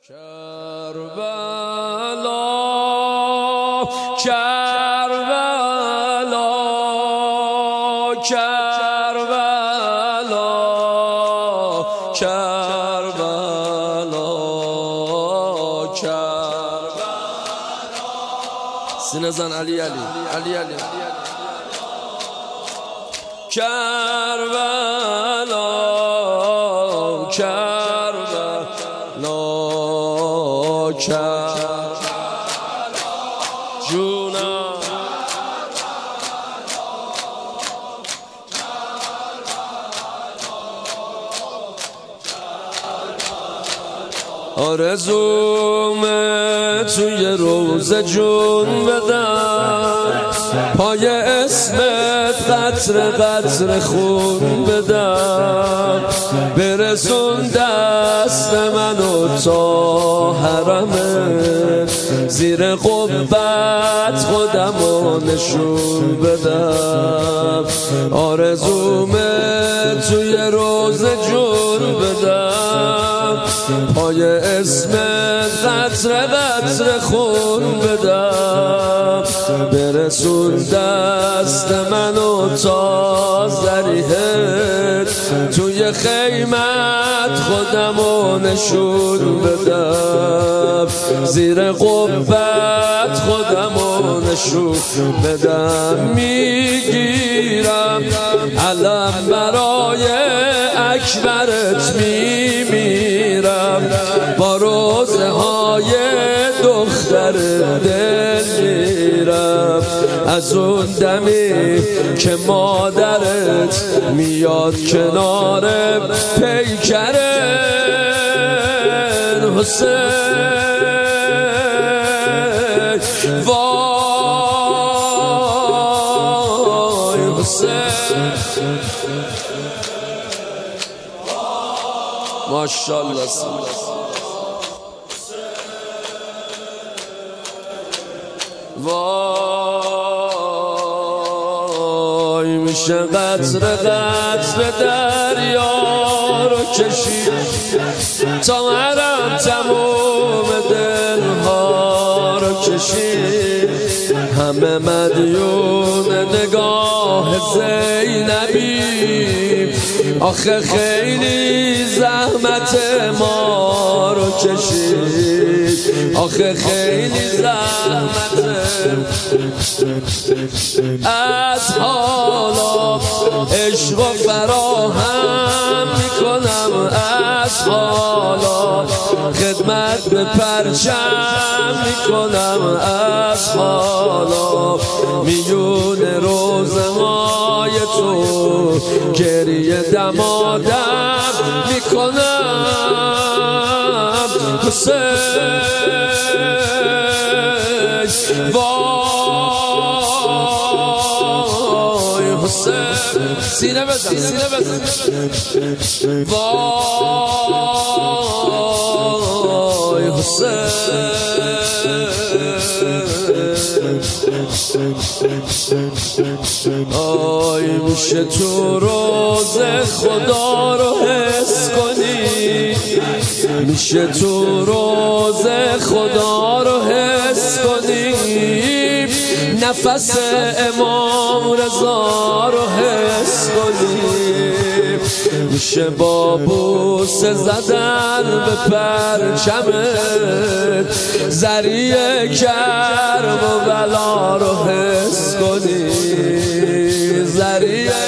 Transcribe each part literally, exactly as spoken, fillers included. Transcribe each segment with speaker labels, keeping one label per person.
Speaker 1: کربلا کربلا کربلا کربلا کربلا سینه زن علی علی علی علی کربلا کربلا کربلا جونم آرزومه توی روزه جون بدم، پای اسمت قطر قطر خون بدم، برسون دست منو تا حرمت، زیر قبت خودمو نشون بدم. آرزومه توی روزه جون بدم، پای اسمت قطر قطر خون بدم، برسون دست منو تا ضریحت، توی خیمت خودمو نشون بدم، زیر قبت خودمو نشون بدم. میگیرم علم برای اکبرت، میمیرم با روزه های دختر دل میرم، از اون دمی که مادرت میاد کنار پیکرت. حسین وای حسین، ماشاءالله وای میشه قطر قطر دریا رو کشید تا مرم تموم دلها رو کشید، همه مدیون نگاه زینبی، آخه خیلی زحمت ما رو کشید، آخه خیلی زحمت. از حالا عشق و فراهم میکنم، از حالا خدمت به پرچم میکنم، از حالا میون روزهای تو گریه دمادم میکنم. حسین وای حسین، سینه بزن سینه بزن وای حسین. آی میشه تو روزه خدا رو حس کنی، میشه تو روزه خدا رو حس کنی، نفس امام رضا رو حس کنی، میشه با بوسه زدن به پرچمت، ذریعه کرب و بلا رو حس کنی، ذریعه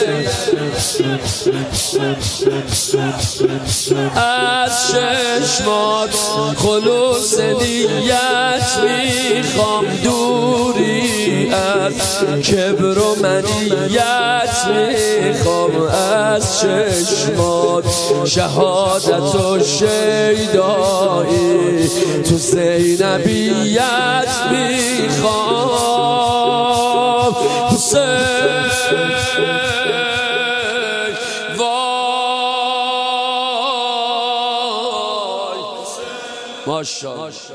Speaker 1: از چشمات خلوص نیت میخوام، دوری از کبر و منیت میخوام، از چشمات شهادت و شیدایی، تو زینبیت میخوام. حسین وای ماشاءالله.